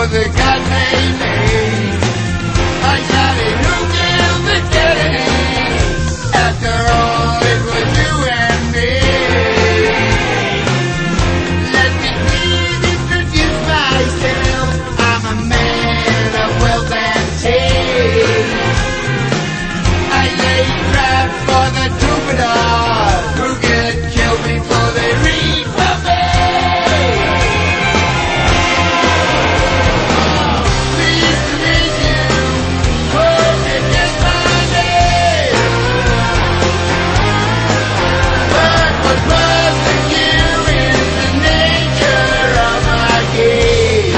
the God made me. I shouted, who killed the Kennedy? After all, it was you and me. Let me please introduce myself. I'm a man of wealth and taste. I lay trap for the troubadours who get killed before they reach the bay. Pleased to meet you. Hope you get my name. But what puzzling you is the nature of my game.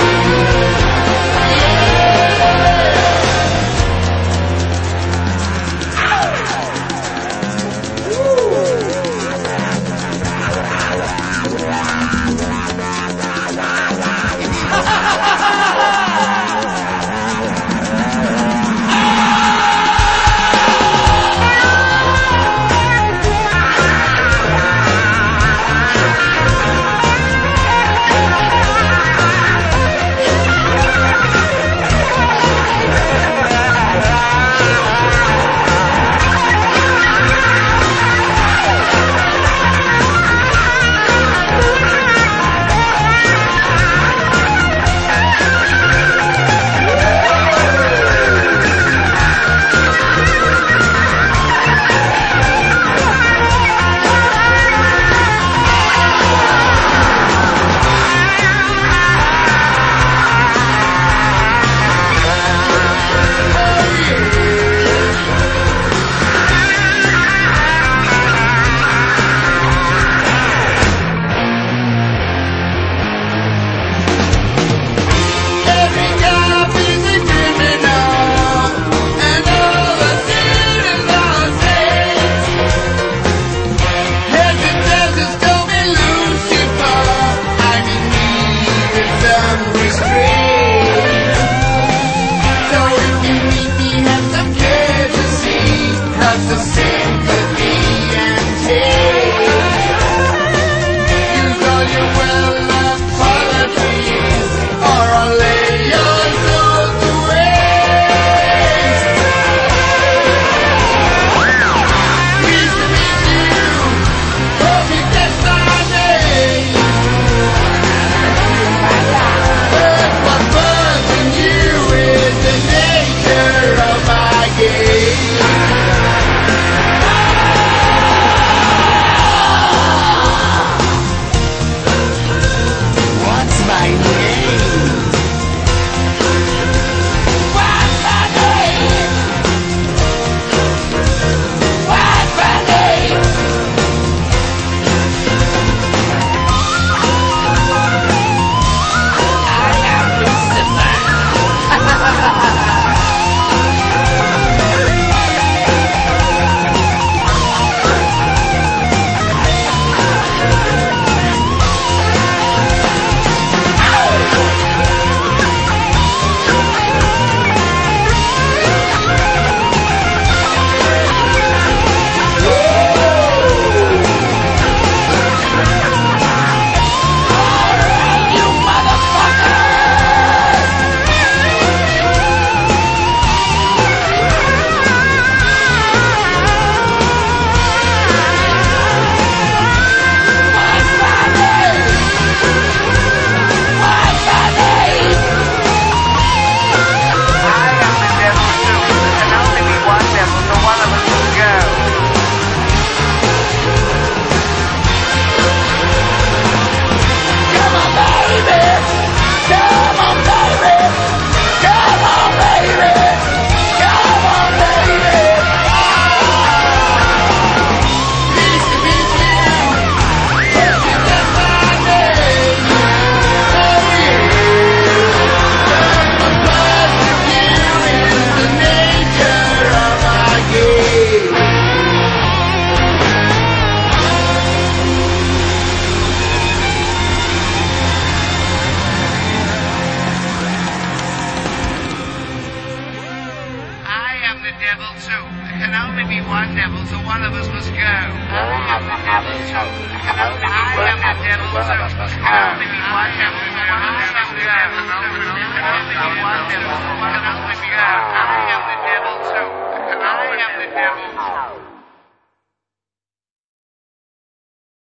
Every cop is a criminal, and all the sinners are saints. Heads and deserts told me, Lucifer, I'm in need of some restraint. So if you meet me, have some courtesy, have some sympathy and taste. Use all your well-loved qualities, or I'll lay your soul to waste. Pleased to meet you. Hope you get my name. But what buzzing you is the nature of my game. What's my name? What's my name? What's my name? I am Lucifer. You motherfucker! What's my name? What's my name? I am the devil too. There can only be one devil, so one of us must go. Come on, baby! Come on, baby! Come on, baby! Come on, baby! Pleased to meet you. Hope you get my name. Oh, yeah. But what buzzing you is the nature of my game. I am the devil too. There can only be one devil, so one of us must go. I am the devil too. There can only be I one am the devil, devil so one too. of us must There can go. only be one devil, so one of us must go. devil, so one can only be